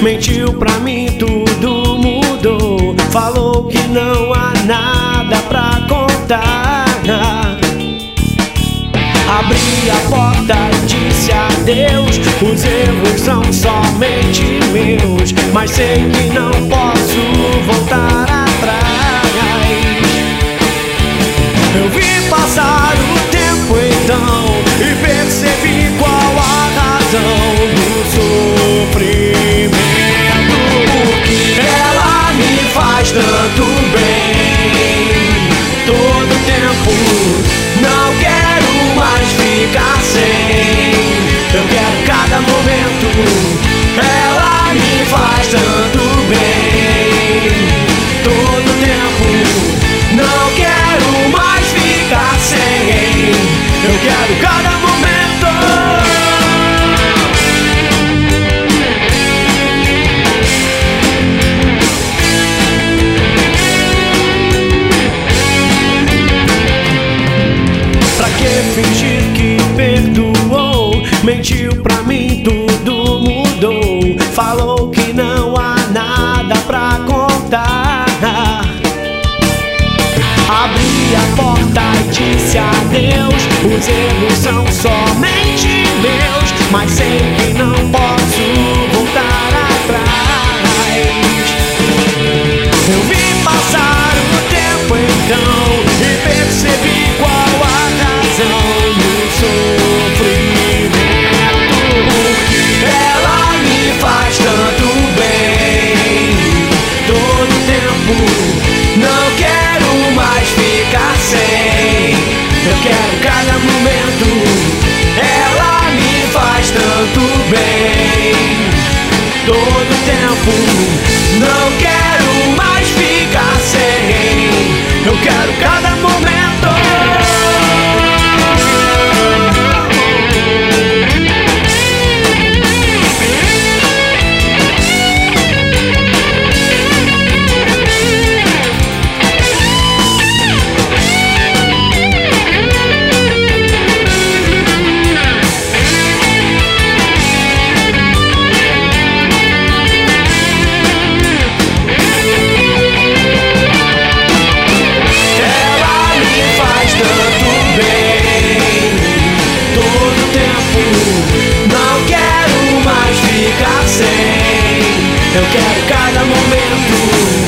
mentiu pra mim, tudo mudou. Falou que não há nada pra contar. Abri a porta e disse adeus. Os erros são somente meus, mas sei que não posso voltar atrás. Eu vi passar o tempo então e percebi qual a razão do sofrimento. Ela me faz tanto bem todo tempo. Não quero mais ficar sem. Eu quero cada momento. Ela me faz tanto bem todo tempo. Não quero mais ficar sem. Eu quero cada momento. Pra que fingir que perdoou? Mentiu pra mim, tudo mudou. Falou que não há nada pra contar. Abri a porta e disse adeus. Os erros são somente meus, mas sei que não posso voltar atrás. Eu vi passar o tempo então e percebi qual a razão do sofrimento. Ela me faz tanto bem todo tempo. Não quero mais ficar sem. Eu quero cada momento. Ela me faz tanto bem todo tempo. Não quero mais ficar sem. Eu quero cada momento. Eu quero cada momento.